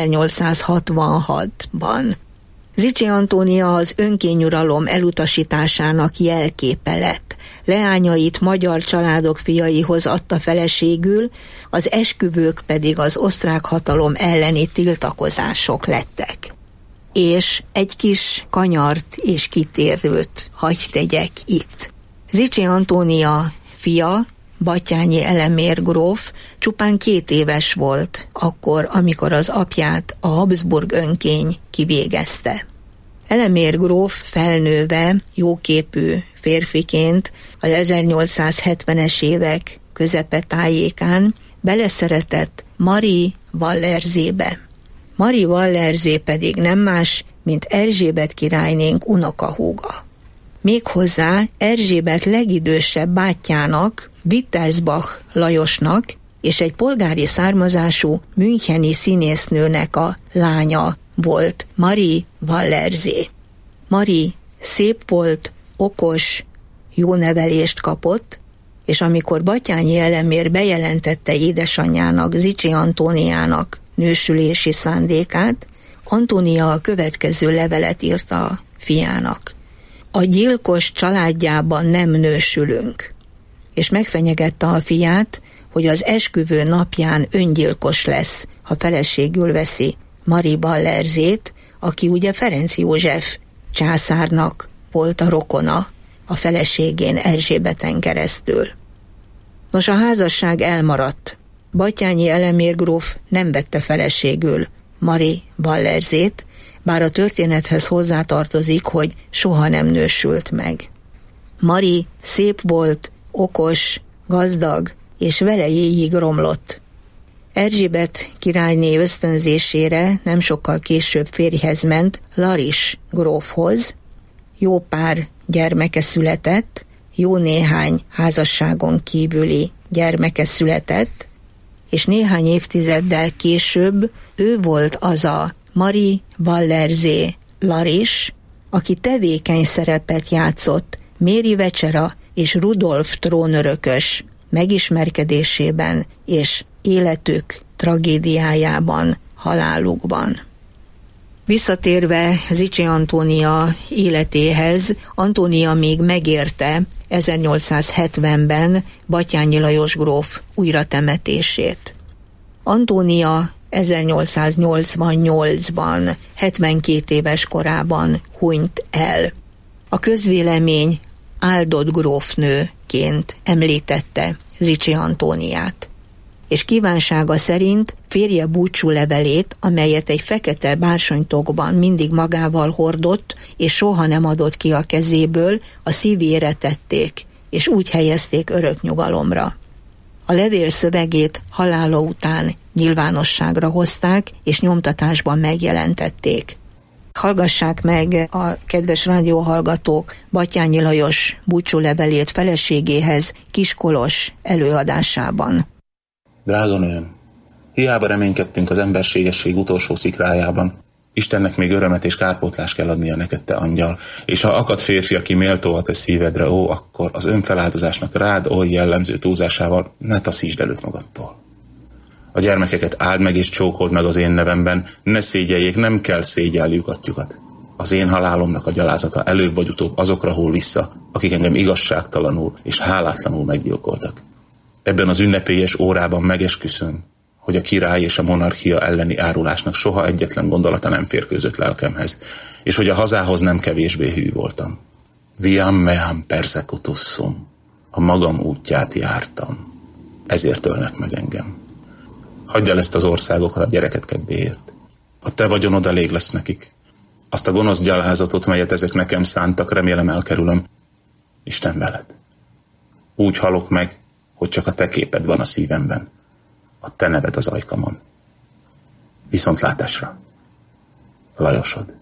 1866-ban. Zichy Antónia az önkényuralom elutasításának jelképe lett. Leányait magyar családok fiaihoz adta feleségül, az esküvők pedig az osztrák hatalom elleni tiltakozások lettek. És egy kis kanyart és kitérőt hagy tegyek itt. Zichy Antónia fia, Batthyányi Elemér gróf csupán 2 éves volt akkor, amikor az apját a Habsburg önkény kivégezte. Elemér gróf felnőve, jóképű férfiként az 1870-es évek közepetájékán beleszeretett Marie Wallerzébe. Marie Wallerzé pedig nem más, mint Erzsébet királynénk unokahúga. Méghozzá Erzsébet legidősebb bátyjának, Wittelsbach Lajosnak és egy polgári származású müncheni színésznőnek a lánya volt, Marie Wallerzé. Marie szép volt, okos, jó nevelést kapott, és amikor Batthyányi Elemér bejelentette édesanyjának, Zichy Antóniának nősülési szándékát, Antónia a következő levelet írta a fiának. A gyilkos családjában nem nősülünk, és megfenyegette a fiát, hogy az esküvő napján öngyilkos lesz, ha feleségül veszi Marie Wallerzét, aki ugye Ferenc József császárnak volt a rokona a feleségén Erzsébeten keresztül. Nos, a házasság elmaradt. Batthyányi Elemér gróf nem vette feleségül Marie Wallerzét, bár a történethez hozzátartozik, hogy soha nem nősült meg. Marie szép volt, okos, gazdag, és velejéig romlott. Erzsébet királyné ösztönzésére nem sokkal később férjhez ment Laris grófhoz. Jó pár gyermeke született, jó néhány házasságon kívüli gyermeke született, és néhány évtizeddel később ő volt az a Marie Wallerzé Laris, aki tevékeny szerepet játszott Méri Vecsera és Rudolf trónörökös megismerkedésében és életük tragédiájában, halálukban. Visszatérve Zichy Antónia életéhez, Antónia még megérte 1870-ben Batthyányi Lajos gróf újratemetését. Antónia 1888-ban, 72 éves korában hunyt el. A közvélemény áldott grófnőként említette Zichy Antóniát, és kívánsága szerint férje búcsúlevelét, amelyet egy fekete bársonytokban mindig magával hordott, és soha nem adott ki a kezéből, a szívére tették, és úgy helyezték örök nyugalomra. A levél szövegét halála után nyilvánosságra hozták, és nyomtatásban megjelentették. Hallgassák meg a kedves rádióhallgatók Batthyányi Lajos búcsúlevelét feleségéhez Kiskolos előadásában. Drága nőm, hiába reménykedtünk az emberségesség utolsó szikrájában, Istennek még örömet és kárpótlást kell adnia neked, te angyal. És ha akad férfi, aki méltó a te szívedre, akkor az önfeláldozásnak rád oly jellemző túlzásával ne taszítsd előtt magadtól. A gyermekeket áld meg és csókold meg az én nevemben, ne szégyeljék, nem kell szégyelniük atyukat. Az én halálomnak a gyalázata előbb vagy utóbb azokra hull vissza, akik engem igazságtalanul és hálátlanul meggyilkoltak. Ebben az ünnepélyes órában megesküszöm, hogy a király és a monarchia elleni árulásnak soha egyetlen gondolata nem férkőzött lelkemhez, és hogy a hazához nem kevésbé hű voltam. Viam meam persecutus sum. A magam útját jártam. Ezért ölnek meg engem. Hagyd el ezt az országokat a gyereket kedvéért. A te vagyonod elég lesz nekik. Azt a gonosz gyalázatot, melyet ezek nekem szántak, remélem elkerülöm. Isten veled. Úgy halok meg, hogy csak a te képed van a szívemben. A te neved az ajkamon. Viszontlátásra. Lajosod.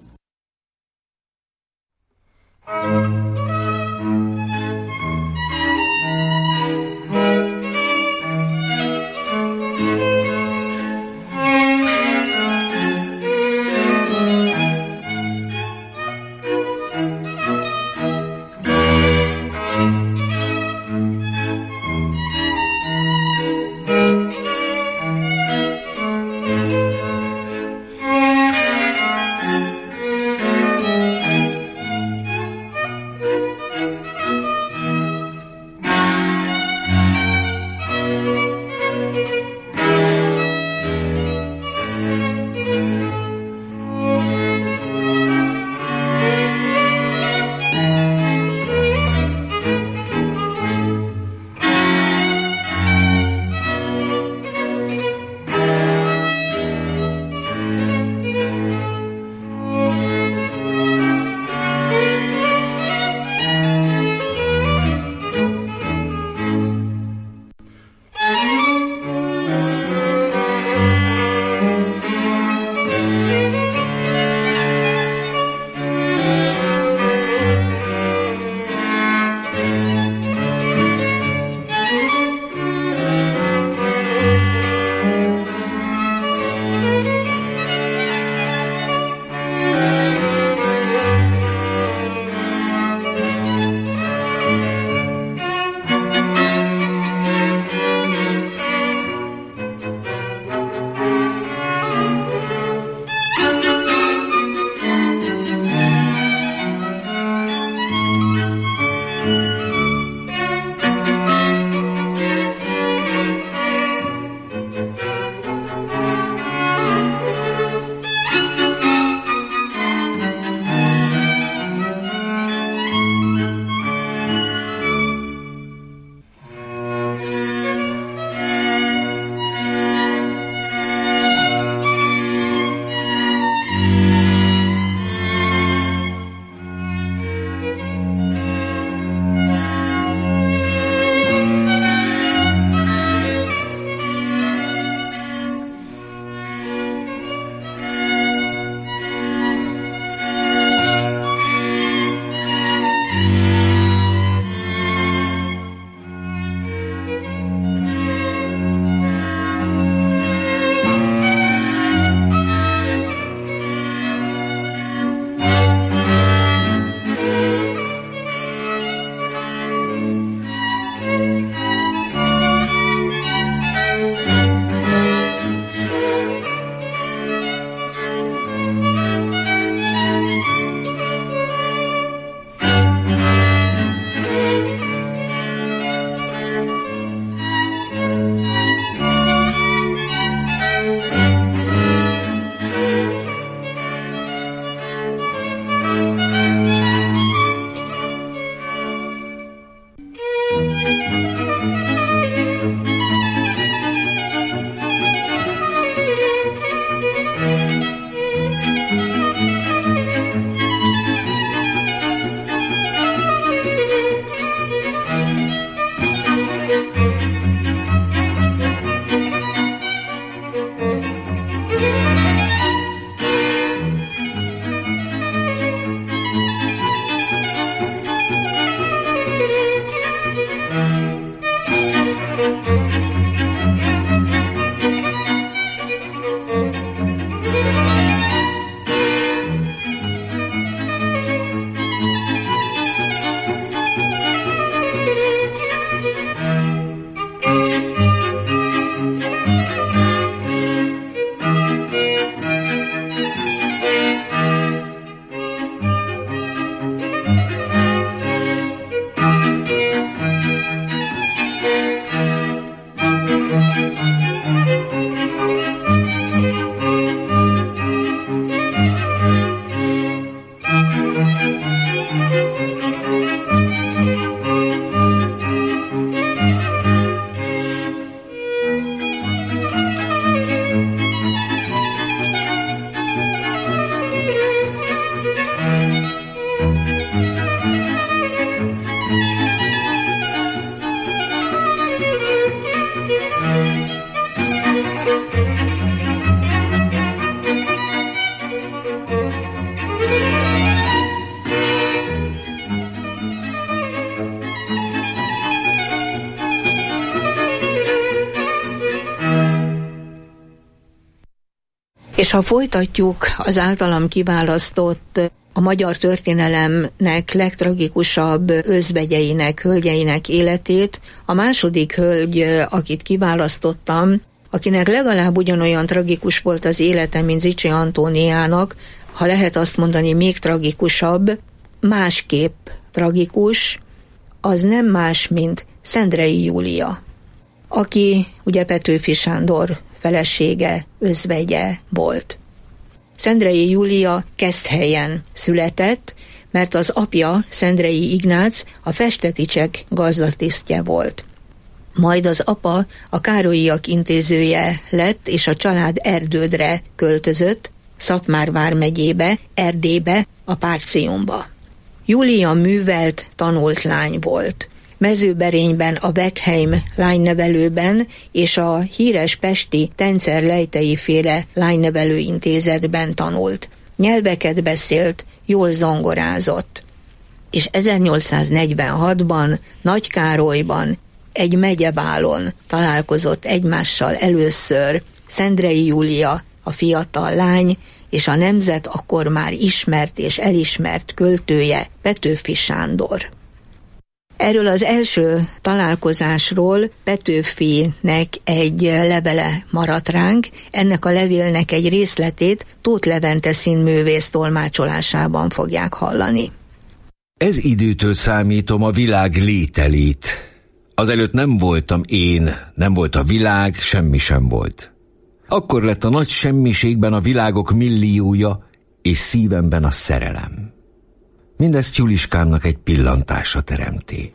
És ha folytatjuk az általam kiválasztott, a magyar történelemnek legtragikusabb özvegyeinek, hölgyeinek életét, a második hölgy, akit kiválasztottam, akinek legalább ugyanolyan tragikus volt az élete, mint Zichy Antóniának, ha lehet azt mondani, még tragikusabb, másképp tragikus, az nem más, mint Szendrei Júlia, aki ugye Petőfi Sándor felesége, özvegye volt. Szendrei Júlia Keszthelyen született, mert az apja, Szendrei Ignác, a festeticsek gazdatisztje volt. Majd az apa a Károlyiak intézője lett, és a család Erdődre költözött, Szatmár vármegyébe, Erdélybe, a Párciumba. Júlia művelt, tanult lány volt. Mezőberényben a Beckheim lánynevelőben és a híres pesti Tencer-Lejtei féle lánynevelő intézetben tanult. Nyelveket beszélt, jól zongorázott. És 1846-ban Nagykárolyban egy megyeválon találkozott egymással először Szendrei Júlia, a fiatal lány, és a nemzet akkor már ismert és elismert költője, Petőfi Sándor. Erről az első találkozásról Petőfinek egy levele maradt ránk, ennek a levélnek egy részletét Tóth Levente színművész tolmácsolásában fogják hallani. Ez időtől számítom a világ lételét. Azelőtt nem voltam én, nem volt a világ, semmi sem volt. Akkor lett a nagy semmiségben a világok milliója, és szívemben a szerelem. Mindezt Juliskámnak egy pillantása teremti.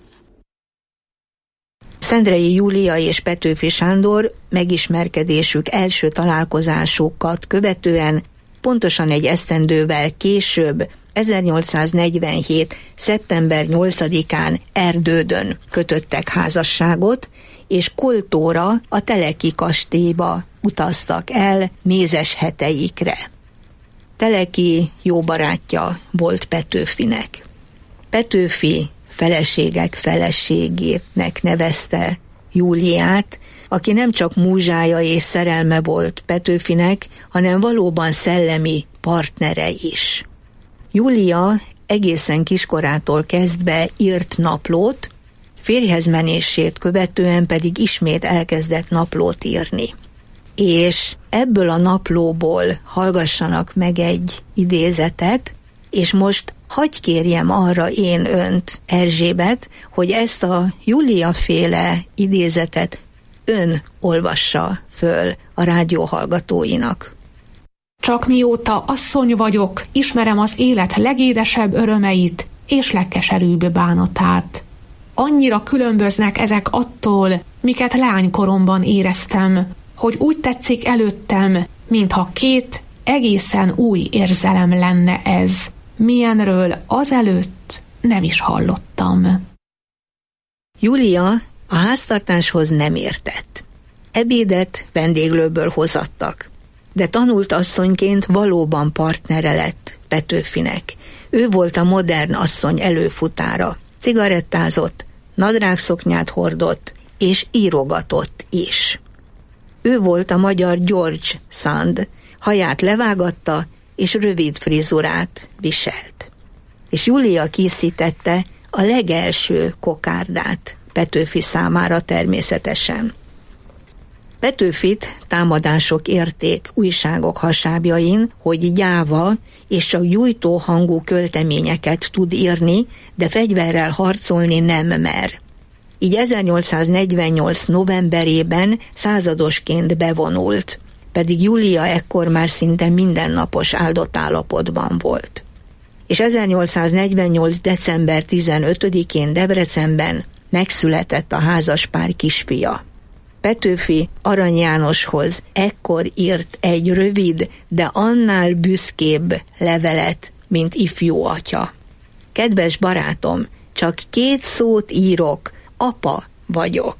Szendrei Júlia és Petőfi Sándor megismerkedésük első találkozásukat követően pontosan egy esztendővel később, 1847. szeptember 8-án Erdődön kötöttek házasságot, és Koltóra, a Teleki kastélyba utaztak el mézesheteikre. Teleki jó barátja volt Petőfinek. Petőfi feleségek feleségének nevezte Júliát, aki nem csak múzsája és szerelme volt Petőfinek, hanem valóban szellemi partnere is. Júlia egészen kiskorától kezdve írt naplót, férjhez menését követően pedig ismét elkezdett naplót írni. És ebből a naplóból hallgassanak meg egy idézetet, és most hagy kérjem arra én önt, Erzsébet, hogy ezt a Júlia-féle idézetet ön olvassa föl a rádió hallgatóinak. Csak mióta asszony vagyok, ismerem az élet legédesebb örömeit és legkeserűbb bánatát. Annyira különböznek ezek attól, miket lánykoromban éreztem, hogy úgy tetszik előttem, mintha két egészen új érzelem lenne ez, milyenről azelőtt nem is hallottam. Júlia a háztartáshoz nem értett. Ebédet vendéglőből hozattak, de tanult asszonyként valóban partnere lett Petőfinek. Ő volt a modern asszony előfutára. Cigarettázott, nadrágszoknyát hordott, és írogatott is. Ő volt a magyar George Sand, haját levágatta, és rövid frizurát viselt. És Júlia készítette a legelső kokárdát Petőfi számára természetesen. Petőfit támadások érték újságok hasábjain, hogy gyáva és csak gyújtó hangú költeményeket tud írni, de fegyverrel harcolni nem mer. Így 1848. novemberében századosként bevonult, pedig Júlia ekkor már szinte mindennapos áldott állapotban volt. És 1848. december 15-én Debrecenben megszületett a házaspár kisfia. Petőfi Arany Jánoshoz ekkor írt egy rövid, de annál büszkébb levelet, mint ifjú atya. Kedves barátom, csak 2 szót írok, apa vagyok.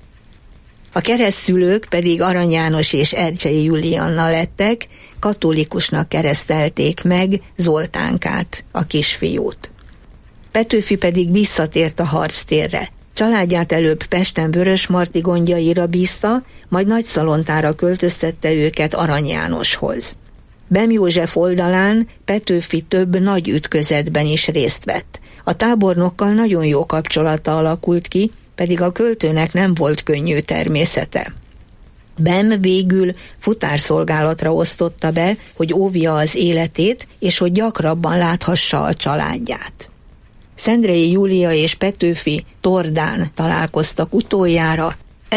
A keresztszülők pedig Arany János és Ercsei Julianna lettek, katolikusnak keresztelték meg Zoltánkát, a kisfiút. Petőfi pedig visszatért a harctérre. Családját előbb Pesten Vörösmarty gondjaira bízta, majd Nagyszalontára költöztette őket Arany Jánoshoz. Bem József oldalán Petőfi több nagy ütközetben is részt vett. A tábornokkal nagyon jó kapcsolata alakult ki, pedig a költőnek nem volt könnyű természete. Bem végül futárszolgálatra osztotta be, hogy óvja az életét, és hogy gyakrabban láthassa a családját. Szendrei Júlia és Petőfi Tordán találkoztak utoljára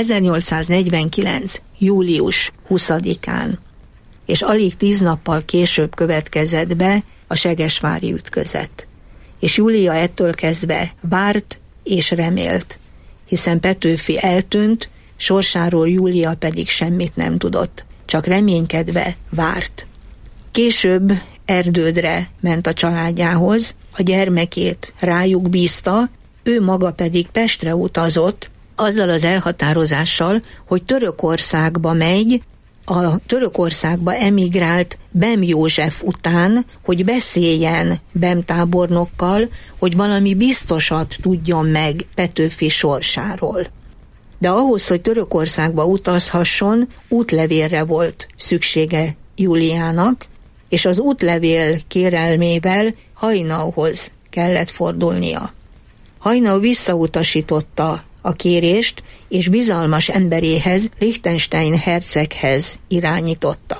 1849. július 20-án, és alig 10 nappal később következett be a segesvári ütközet. És Júlia ettől kezdve várt és remélt, hiszen Petőfi eltűnt, sorsáról Júlia pedig semmit nem tudott, csak reménykedve várt. Később Erdődre ment a családjához, a gyermekét rájuk bízta, ő maga pedig Pestre utazott, azzal az elhatározással, hogy Törökországba megy, a Törökországba emigrált Bem József után, hogy beszéljen Bem tábornokkal, hogy valami biztosat tudjon meg Petőfi sorsáról. De ahhoz, hogy Törökországba utazhasson, útlevélre volt szüksége Júliának, és az útlevél kérelmével Haynauhoz kellett fordulnia. Haynau visszautasította a kérést, és bizalmas emberéhez, Liechtenstein herceghez irányította,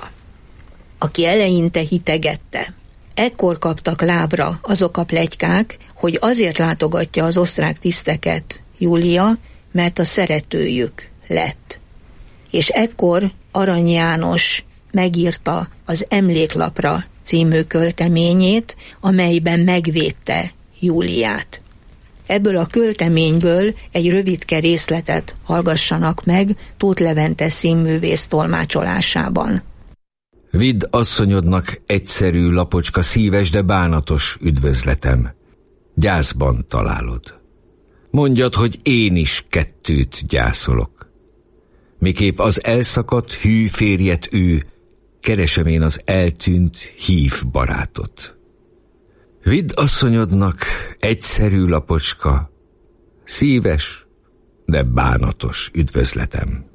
aki eleinte hitegette. Ekkor kaptak lábra azok a pletykák, hogy azért látogatja az osztrák tiszteket Júlia, mert a szeretőjük lett. És ekkor Arany János megírta az Emléklapra című költeményét, amelyben megvédte Júliát. Ebből a költeményből egy rövidke részletet hallgassanak meg Tóth Levente színművész tolmácsolásában. Vidd asszonyodnak egyszerű, lapocska, szíves, de bánatos üdvözletem. Gyászban találod. Mondjad, hogy én is kettőt gyászolok. Miképp az elszakadt hű férjet ő, keresem én az eltűnt hív barátot. Vidd asszonyodnak egyszerű, lapocska, szíves, de bánatos üdvözletem.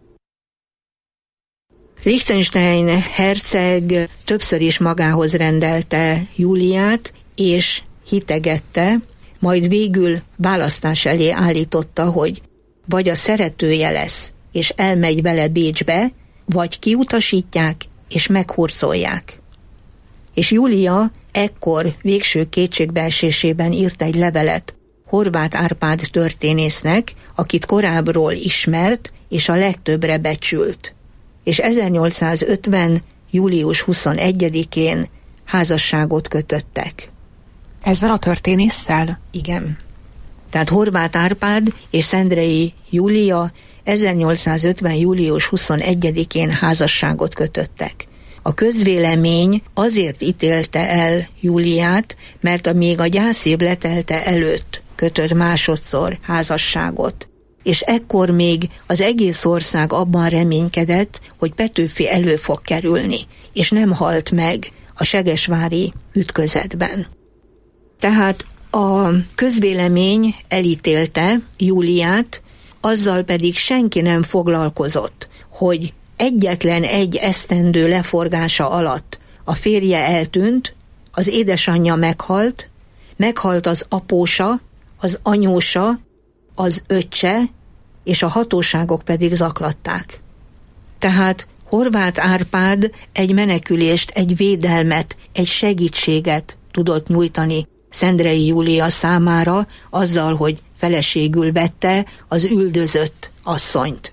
Liechtenstein herceg többször is magához rendelte Júliát, és hitegette, majd végül választás elé állította, hogy vagy a szeretője lesz, és elmegy vele Bécsbe, vagy kiutasítják, és meghurcolják. És Júlia ekkor végső kétségbeesésében írt egy levelet Horváth Árpád történésznek, akit korábbról ismert, és a legtöbbre becsült. És 1850. július 21-én házasságot kötöttek. Ezzel a történésszel? Igen. Tehát Horváth Árpád és Szendrei Júlia 1850. július 21-én házasságot kötöttek. A közvélemény azért ítélte el Júliát, mert még a gyászév letelte előtt kötött másodszor házasságot. És ekkor még az egész ország abban reménykedett, hogy Petőfi elő fog kerülni, és nem halt meg a segesvári ütközetben. Tehát a közvélemény elítélte Júliát, azzal pedig senki nem foglalkozott, hogy egyetlen egy esztendő leforgása alatt a férje eltűnt, az édesanyja meghalt az apósa, az anyósa, az öccse, és a hatóságok pedig zaklatták. Tehát Horváth Árpád egy menekülést, egy védelmet, egy segítséget tudott nyújtani Szendrei Júlia számára azzal, hogy feleségül vette az üldözött asszonyt.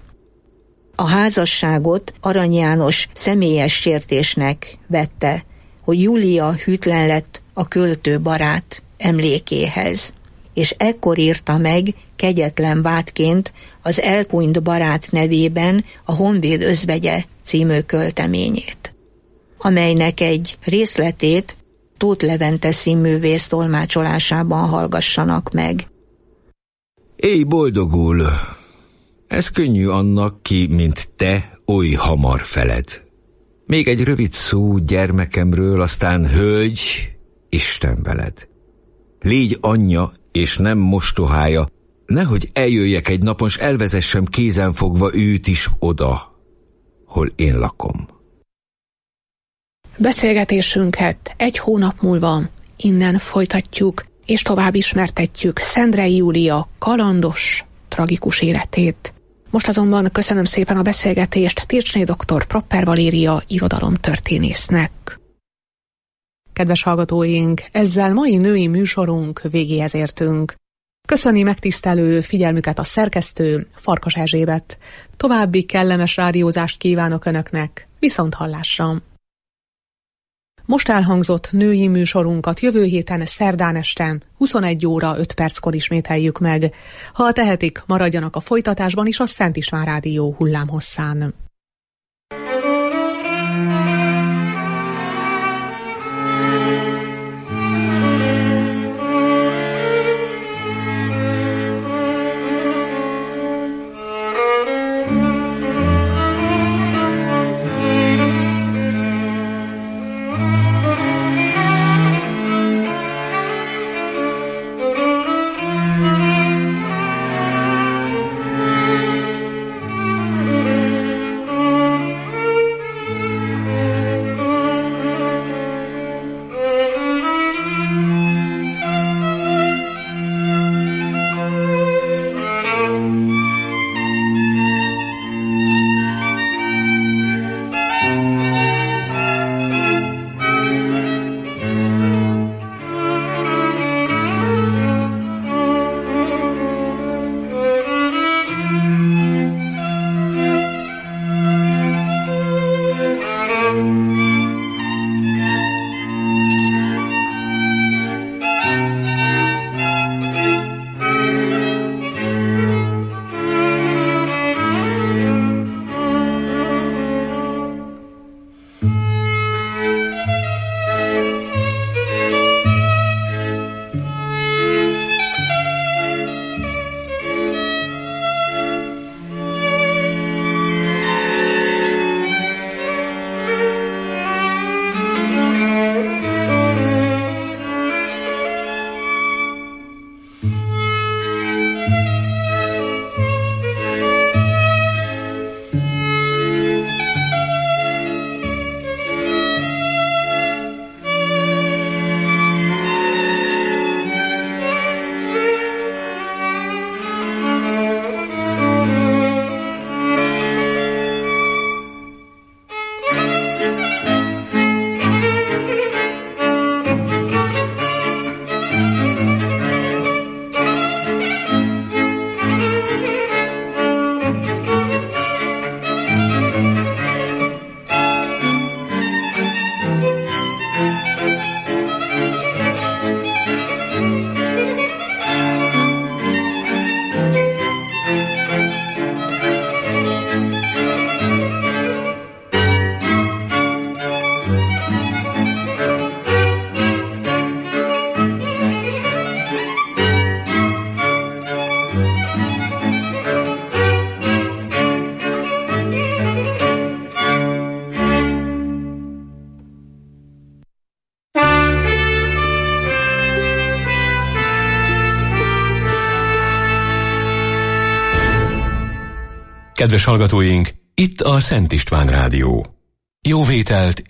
A házasságot Arany János személyes sértésnek vette, hogy Júlia hűtlen lett a költő barát emlékéhez, és ekkor írta meg kegyetlen vádként az elhunyt barát nevében a Honvéd özvegye című költeményét, amelynek egy részletét Tóth Levente színművész tolmácsolásában hallgassanak meg. Éj boldogul! Ez könnyű annak, ki, mint te, oly hamar feled. Még egy rövid szó gyermekemről, aztán hölgy, Isten veled. Légy anyja, és nem mostohája, nehogy eljöjjek egy napon, s elvezessem kézenfogva őt is oda, hol én lakom. Beszélgetésünket 1 hónap múlva innen folytatjuk, és tovább ismertetjük Szendrei Júlia kalandos, tragikus életét. Most azonban köszönöm szépen a beszélgetést Tircsné dr. Propper Valéria irodalomtörténésznek. Kedves hallgatóink, ezzel mai női műsorunk végéhez értünk. Köszöni megtisztelő figyelmüket a szerkesztő, Farkas Erzsébet. További kellemes rádiózást kívánok Önöknek, viszonthallásra! Most elhangzott női műsorunkat jövő héten szerdán este 21 óra 5 perckor ismételjük meg. Ha tehetik, maradjanak a folytatásban is a Szent István Rádió hullámhosszán. Kedves hallgatóink, itt a Szent István Rádió. Jó vételt